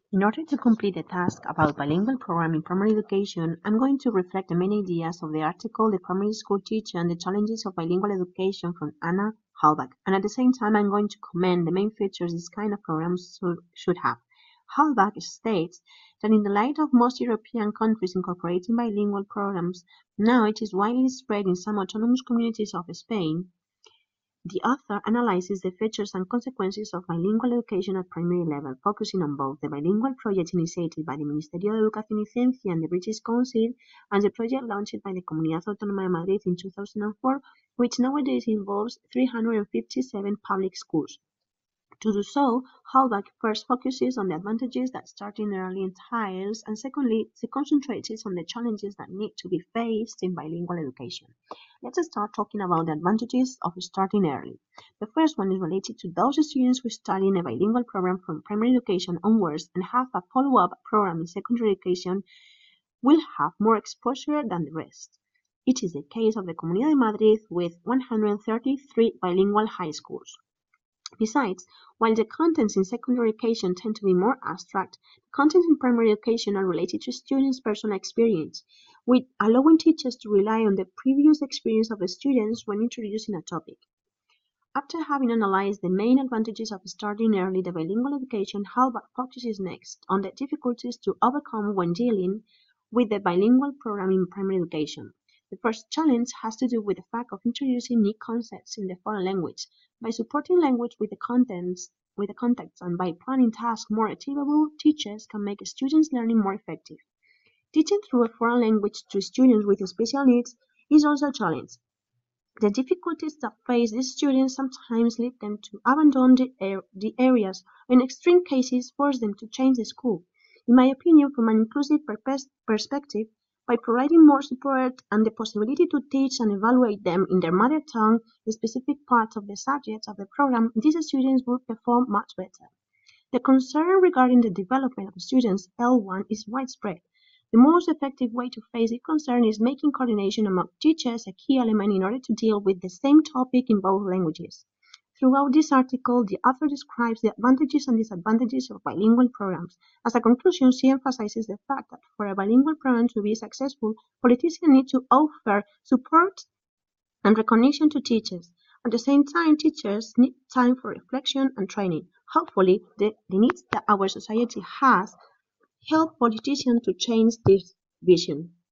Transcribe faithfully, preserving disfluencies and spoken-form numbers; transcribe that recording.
In order to complete the task about bilingual program in primary education, I'm going to reflect the main ideas of the article The Primary School Teacher and the Challenges of Bilingual Education from Anna Halbach, and at the same time I'm going to comment the main features this kind of programs should have. Halbach states that in the light of most European countries incorporating bilingual programs, now it is widely spread in some autonomous communities of Spain. The author analyzes the features and consequences of bilingual education at primary level, focusing on both the bilingual project initiated by the Ministerio de Educación y Ciencia and the British Council, and the project launched by the Comunidad Autónoma de Madrid in two thousand four, which nowadays involves three hundred fifty-seven public schools. To do so, Halbach first focuses on the advantages that starting early entails, and secondly, she concentrates on the challenges that need to be faced in bilingual education. Let's start talking about the advantages of starting early. The first one is related to those students who study in a bilingual program from primary education onwards and have a follow-up program in secondary education will have more exposure than the rest. It is the case of the Comunidad de Madrid with one hundred thirty-three bilingual high schools. Besides, while the contents in secondary education tend to be more abstract, the contents in primary education are related to students' personal experience, with allowing teachers to rely on the previous experience of the students when introducing a topic. After having analyzed the main advantages of starting early the bilingual education, Halbach focuses next on the difficulties to overcome when dealing with the bilingual program in primary education. The first challenge has to do with the fact of introducing new concepts in the foreign language. By supporting language with the contents, with the context, and by planning tasks more achievable, teachers can make students' learning more effective. Teaching through a foreign language to students with special needs is also a challenge. The difficulties that face these students sometimes lead them to abandon the, er the areas, and in extreme cases force them to change the school. In my opinion, from an inclusive perspective, by providing more support and the possibility to teach and evaluate them in their mother tongue the specific parts of the subjects of the program, these students will perform much better. The concern regarding the development of students L one is widespread. The most effective way to face this concern is making coordination among teachers a key element in order to deal with the same topic in both languages. Throughout this article, the author describes the advantages and disadvantages of bilingual programs. As a conclusion, she emphasizes the fact that for a bilingual program to be successful, politicians need to offer support and recognition to teachers. At the same time, teachers need time for reflection and training. Hopefully, the, the needs that our society has help politicians to change this vision.